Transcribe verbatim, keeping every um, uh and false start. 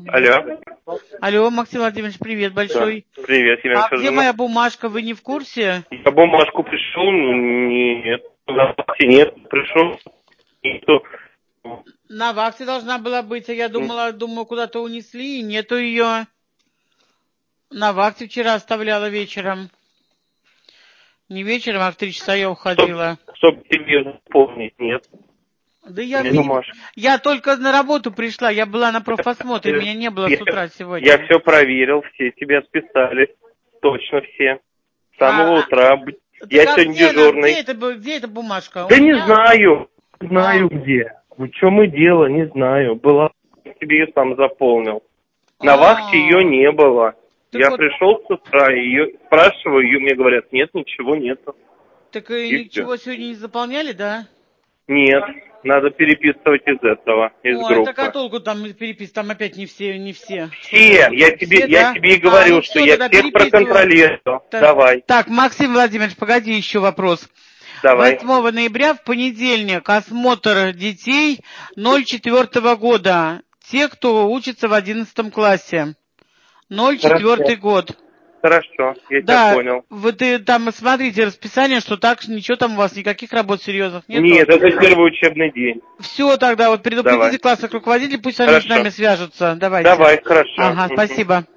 Алло. Алло, Максим Владимирович, привет большой. Да. Привет, Елена А где Федоровна. моя бумажка, вы не в курсе? Я бумажку пришел, нет, на вахте нет, пришел, нету. На вахте должна была быть, а я думала, думаю, куда-то унесли, и нету ее. На вахте вчера оставляла вечером. Не вечером, а в три часа я уходила. Чтоб, чтоб тебе запомнить, нет. Да я, Нет не, бумажки. я только на работу пришла, я была на профосмотре, Я- меня не было я- с утра сегодня. Я все проверил, все тебе отписали, точно все. С самого А, утра. Так Я а сегодня где, она, дежурный. где, это, бу- где эта бумажка? Да У не меня- знаю, знаю А. где. В чем и дело, не знаю. Была, тебе ее сам заполнил. На А. вахте ее не было. Так Я вот- пришел с утра, ее спрашиваю, ее мне говорят, нет, ничего нету. Так и И ничего сегодня не заполняли, да? Нет, надо переписывать из этого, из Ой, группы. так а толку там перепис, там опять не все, не все. Все, я тебе, Все, я да? тебе и А, говорю, ну что всё, я тогда всех переписываю. проконтролировал. Так, Давай, Так, Максим Владимирович, погоди, еще вопрос. давай. восьмого ноября в понедельник осмотр детей ноль четвёртого года. Те, кто учится в одиннадцатом классе. ноль четвёртый год. Хорошо, я Да, тебя понял. вы ты, там смотрите расписание, что так ничего там у вас, никаких работ серьезных нет. Нет, это первый учебный день. Все, тогда вот предупредите Давай. классных руководителей, пусть они Хорошо. с нами свяжутся. Давайте. Давай, хорошо. Ага, Мгм. спасибо.